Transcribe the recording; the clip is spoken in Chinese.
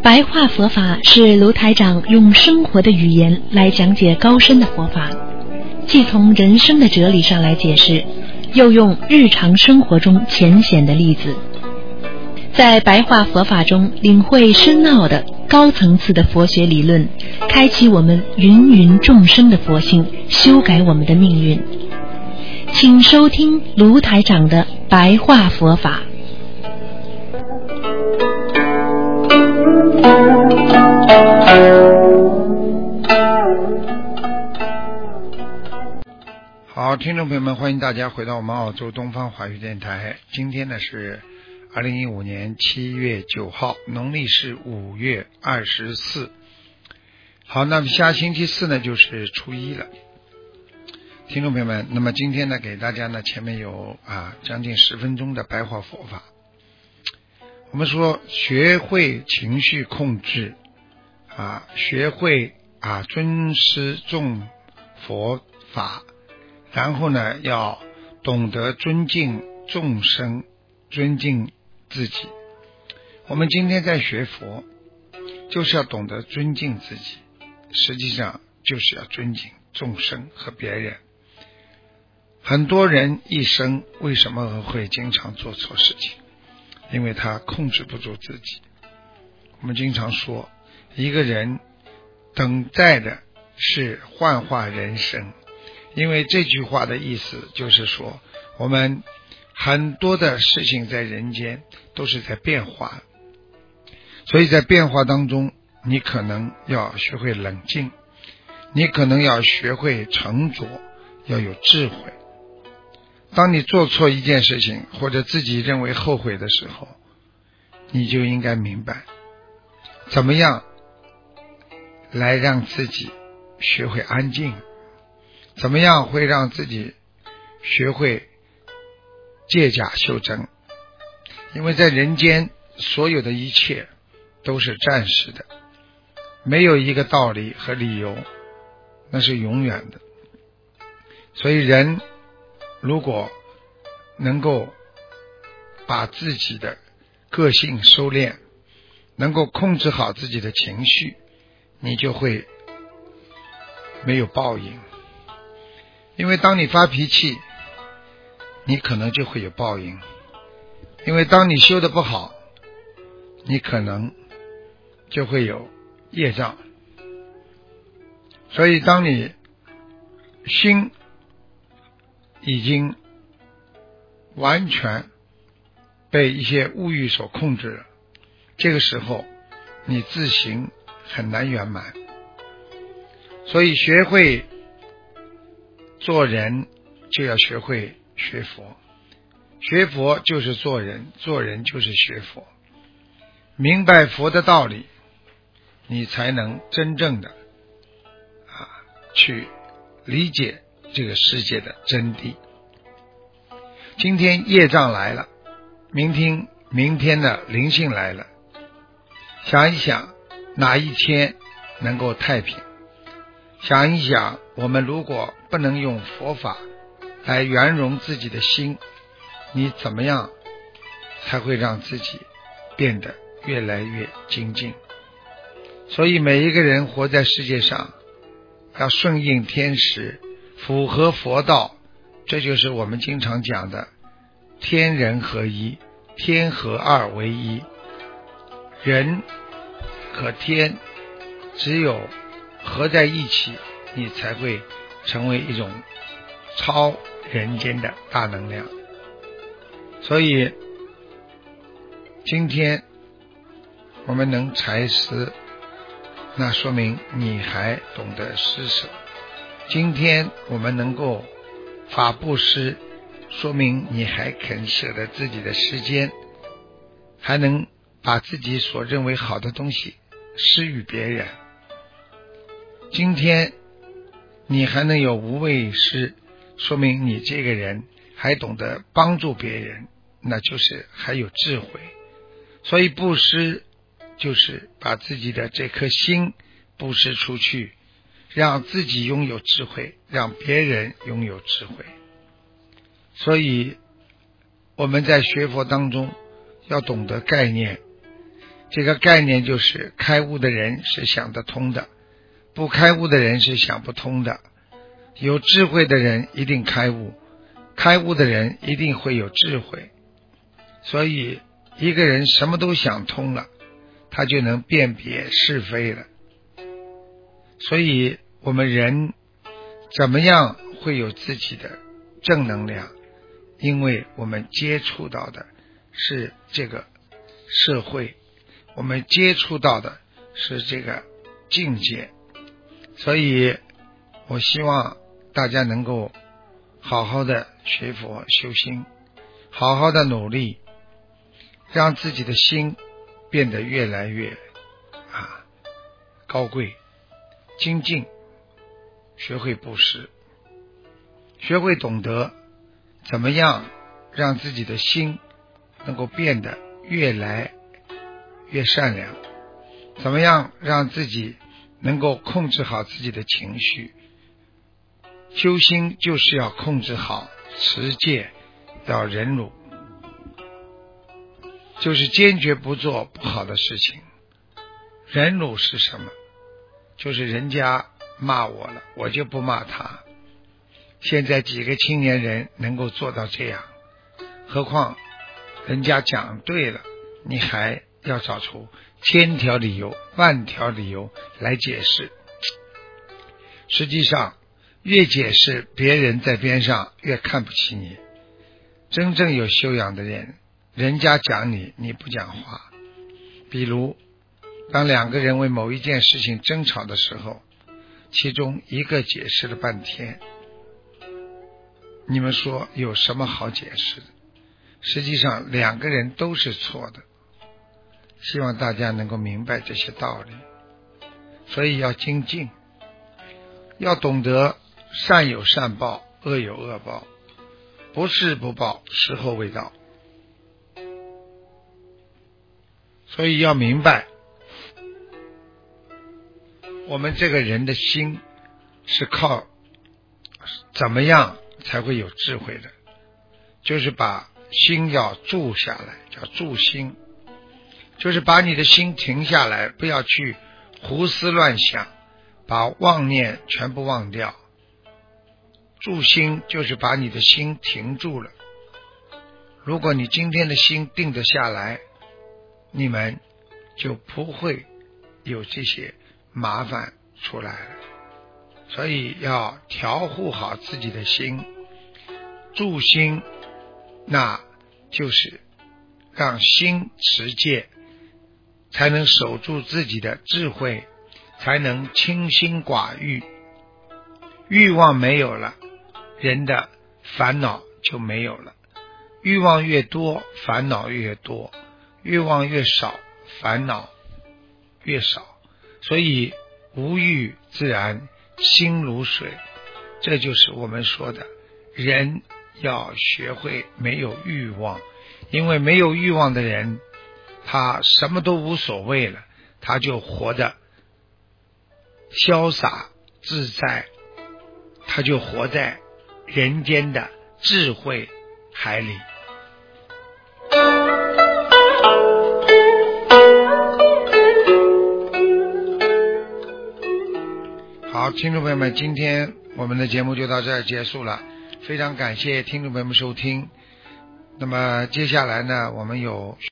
白话佛法是卢台长用生活的语言来讲解高深的佛法，既从人生的哲理上来解释，又用日常生活中浅显的例子，在白话佛法中领会深奥的高层次的佛学理论，开启我们芸芸众生的佛性，修改我们的命运。请收听卢台长的白话佛法。 好，听众朋友们，欢迎大家回到我们澳洲东方华语电台。今天呢是2015年7月9号，农历是5月24。好，那么下星期四呢就是初一了。听众朋友们，那么今天呢给大家呢前面有将近10分钟的白话佛法。我们说学会情绪控制学会尊师重佛法，然后呢要懂得尊敬众生，尊敬自己。我们今天在学佛就是要懂得尊敬自己，实际上就是要尊敬众生和别人。很多人一生为什么会经常做错事情？因为他控制不住自己。我们经常说，一个人等待的是幻化人生，因为这句话的意思就是说，我们很多的事情在人间都是在变化，所以在变化当中，你可能要学会冷静，你可能要学会沉着，要有智慧。当你做错一件事情，或者自己认为后悔的时候，你就应该明白怎么样来让自己学会安静，怎么样会让自己学会借假修真。因为在人间所有的一切都是暂时的，没有一个道理和理由那是永远的。所以人如果能够把自己的个性收敛，能够控制好自己的情绪，你就会没有报应。因为当你发脾气，你可能就会有报应。因为当你修得不好，你可能就会有业障。所以当你心已经完全被一些物欲所控制了，这个时候你自行很难圆满。所以学会做人，就要学会学佛。学佛就是做人，做人就是学佛。明白佛的道理，你才能真正的去理解这个世界的真谛。今天业障来了，明天的灵性来了，想一想哪一天能够太平。想一想，我们如果不能用佛法来圆融自己的心，你怎么样才会让自己变得越来越精进？所以每一个人活在世界上要顺应天时，符合佛道，这就是我们经常讲的天人合一，天和二为一。人和天只有合在一起，你才会成为一种超人间的大能量。所以今天我们能财施，那说明你还懂得施舍。今天我们能够法布施，说明你还肯舍得自己的时间，还能把自己所认为好的东西施予别人。今天你还能有无畏施，说明你这个人还懂得帮助别人，那就是还有智慧。所以布施就是把自己的这颗心布施出去，让自己拥有智慧，让别人拥有智慧。所以我们在学佛当中要懂得概念， 这个概念就是开悟的人是想得通的，不开悟的人是想不通的。有智慧的人一定开悟，开悟的人一定会有智慧。所以一个人什么都想通了，他就能辨别是非了。所以我们人怎么样会有自己的正能量？因为我们接触到的是这个社会，我们接触到的是这个境界。所以我希望大家能够好好的学佛修心，好好的努力，让自己的心变得越来越高贵精进，学会布施，学会懂得怎么样让自己的心能够变得越来越善良，怎么样让自己能够控制好自己的情绪。修心就是要控制好持戒，要忍辱，就是坚决不做不好的事情。忍辱是什么？就是人家骂我了，我就不骂他。现在几个青年人能够做到这样，何况人家讲对了，你还要找出千条理由万条理由来解释。实际上越解释，别人在边上越看不起你。真正有修养的人，人家讲你，你不讲话。比如当两个人为某一件事情争吵的时候，其中一个解释了半天，你们说有什么好解释的？实际上两个人都是错的。希望大家能够明白这些道理。所以要精进，要懂得善有善报，恶有恶报，不是不报，时候未到。所以要明白，我们这个人的心是靠怎么样才会有智慧的，就是把心要住下来，叫住心，就是把你的心停下来，不要去胡思乱想，把妄念全部忘掉。住心就是把你的心停住了。如果你今天的心定得下来，你们就不会有这些麻烦出来了。所以要调护好自己的心，住心，那就是让心持戒，才能守住自己的智慧，才能清心寡欲。欲望没有了，人的烦恼就没有了。欲望越多，烦恼越多；欲望越少，烦恼越少。所以无欲自然心如水，这就是我们说的人要学会没有欲望。因为没有欲望的人，他什么都无所谓了，他就活得潇洒自在，他就活在人间的智慧海里。好，听众朋友们，今天我们的节目就到这儿结束了，非常感谢听众朋友们收听。那么接下来呢，我们有